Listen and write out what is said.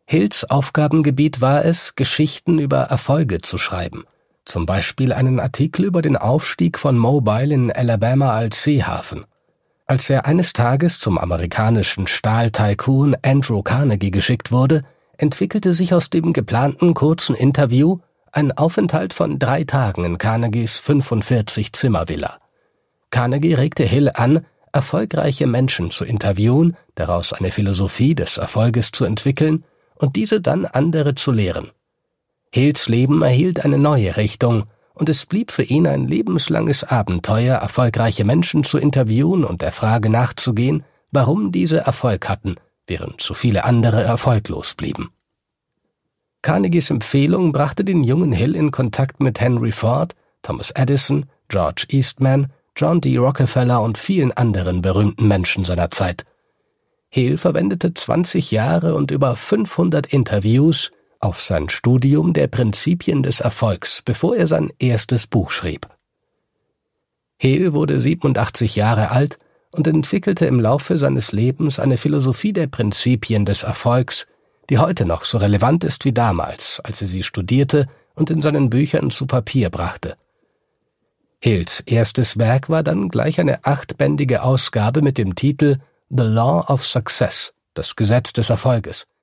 Hills Aufgabengebiet war es, Geschichten über Erfolge zu schreiben. Zum Beispiel einen Artikel über den Aufstieg von Mobile in Alabama als Seehafen. Als er eines Tages zum amerikanischen Stahl-Tycoon Andrew Carnegie geschickt wurde, entwickelte sich aus dem geplanten kurzen Interview ein Aufenthalt von 3 Tagen in Carnegies 45-Zimmer-Villa. Carnegie regte Hill an, erfolgreiche Menschen zu interviewen, daraus eine Philosophie des Erfolges zu entwickeln und diese dann andere zu lehren. Hills Leben erhielt eine neue Richtung, und es blieb für ihn ein lebenslanges Abenteuer, erfolgreiche Menschen zu interviewen und der Frage nachzugehen, warum diese Erfolg hatten, während zu viele andere erfolglos blieben. Carnegies Empfehlung brachte den jungen Hill in Kontakt mit Henry Ford, Thomas Edison, George Eastman, John D. Rockefeller und vielen anderen berühmten Menschen seiner Zeit. Hill verwendete 20 Jahre und über 500 Interviews auf sein Studium der Prinzipien des Erfolgs, bevor er sein erstes Buch schrieb. Hill wurde 87 Jahre alt und entwickelte im Laufe seines Lebens eine Philosophie der Prinzipien des Erfolgs, die heute noch so relevant ist wie damals, als er sie studierte und in seinen Büchern zu Papier brachte. Hills erstes Werk war dann gleich eine 8-bändige Ausgabe mit dem Titel The Law of Success, das Gesetz des Erfolges,